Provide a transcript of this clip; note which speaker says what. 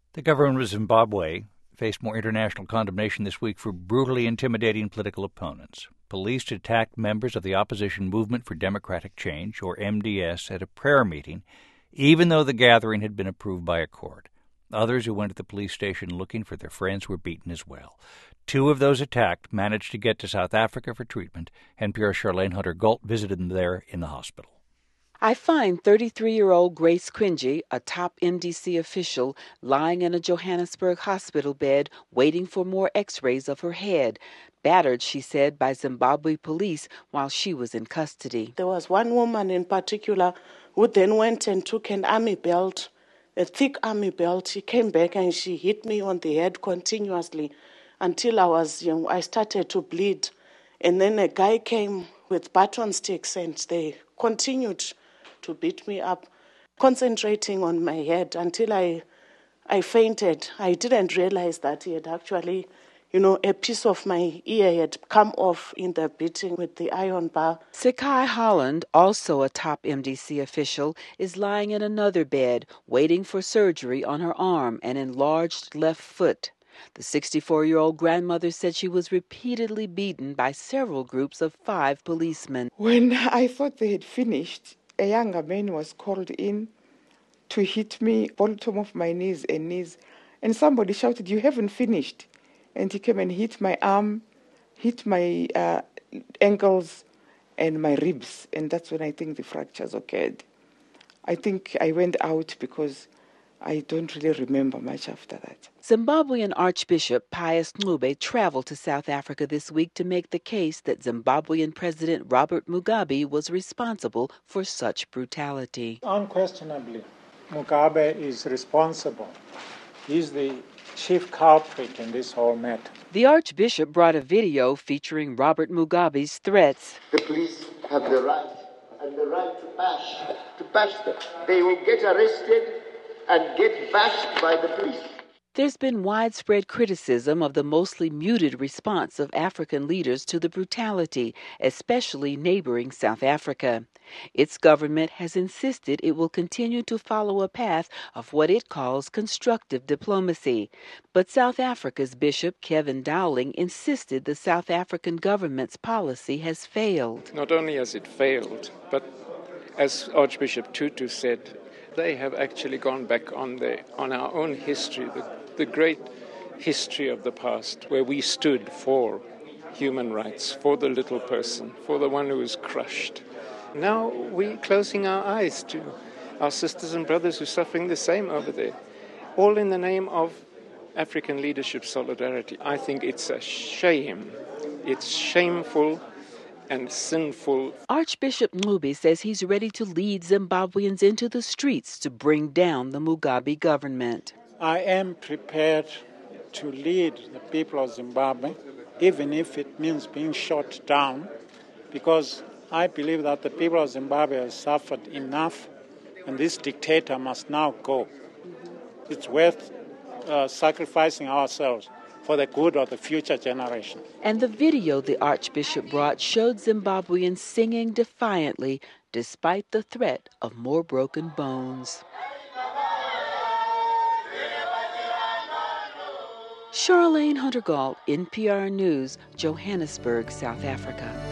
Speaker 1: The government of Zimbabwe faced more international condemnation this week for brutally intimidating political opponents. Police attacked members of the Opposition Movement for Democratic Change, or MDS, at a prayer meeting, even though the gathering had been approved by a court. Others who went to the police station looking for their friends were beaten as well. 2 of those attacked managed to get to South Africa for treatment. NPR's Charlene Hunter-Gault visited them there in the hospital.
Speaker 2: I find 33-year-old Grace Quingy, a top MDC official, lying in a Johannesburg hospital bed waiting for more x-rays of her head, battered, she said, by Zimbabwe police while she was in custody.
Speaker 3: There was one woman in particular who then went and took an army belt, a thick army belt. She came back and she hit me on the head continuously until I started to bleed. And then a guy came with baton sticks and they continued to beat me up, concentrating on my head until I fainted. I didn't realize that he had actually, a piece of my ear had come off in the beating with the iron bar.
Speaker 2: Sekai Holland, also a top MDC official, is lying in another bed, waiting for surgery on her arm and enlarged left foot. The 64-year-old grandmother said she was repeatedly beaten by several groups of 5 policemen.
Speaker 4: When I thought they had finished, a younger man was called in to hit me, bottom of my knees, and somebody shouted, "You haven't finished." And he came and hit my arm, hit my ankles and my ribs, and that's when I think the fractures occurred. I think I went out because I don't really remember much after that.
Speaker 2: Zimbabwean Archbishop Pius Ncube traveled to South Africa this week to make the case that Zimbabwean President Robert Mugabe was responsible for such brutality.
Speaker 5: Unquestionably, Mugabe is responsible. He's the chief culprit in this whole matter.
Speaker 2: The Archbishop brought a video featuring Robert Mugabe's threats.
Speaker 6: The police have the right to bash them. They will get arrested and get bashed by the police.
Speaker 2: There's been widespread criticism of the mostly muted response of African leaders to the brutality, especially neighboring South Africa. Its government has insisted it will continue to follow a path of what it calls constructive diplomacy. But South Africa's Bishop Kevin Dowling insisted the South African government's policy has failed.
Speaker 7: Not only has it failed, but as Archbishop Tutu said, they have actually gone back on our own history, the great history of the past, where we stood for human rights, for the little person, for the one who is crushed. Now we're closing our eyes to our sisters and brothers who are suffering the same over there, all in the name of African leadership solidarity. I think it's a shame. It's shameful and sinful.
Speaker 2: Archbishop Ncube says he's ready to lead Zimbabweans into the streets to bring down the Mugabe government.
Speaker 5: I am prepared to lead the people of Zimbabwe, even if it means being shot down, because I believe that the people of Zimbabwe have suffered enough, and this dictator must now go. It's worth sacrificing ourselves for the good of the future generation.
Speaker 2: And the video the Archbishop brought showed Zimbabweans singing defiantly despite the threat of more broken bones. Charlene Hunter-Gault, NPR News, Johannesburg, South Africa.